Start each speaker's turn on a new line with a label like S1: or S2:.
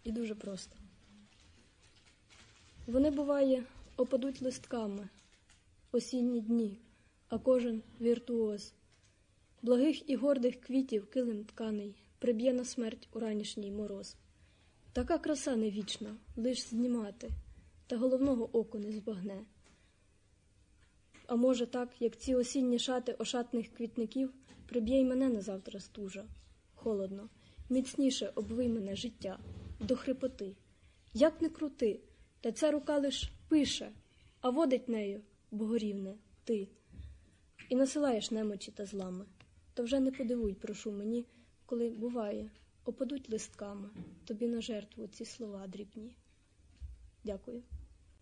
S1: і дуже просто. Вони, буває, опадуть листками, осінні дні, а кожен віртуоз. Благих і гордих квітів килим тканий приб'є на смерть у ранішній мороз. Така краса не вічна, лиш знімати, та головного оку не збагне. А може так, як ці осінні шати ошатних квітників, приб'є й мене на завтра стужа. Холодно, міцніше обвий мене життя, до хрипоти. Як не крути, та ця рука лиш пише, а водить нею, богорівне, ти. І насилаєш немочі та злами. То вже не подивуй, прошу мені, коли, буває, опадуть листками тобі на жертву ці слова дрібні. Дякую.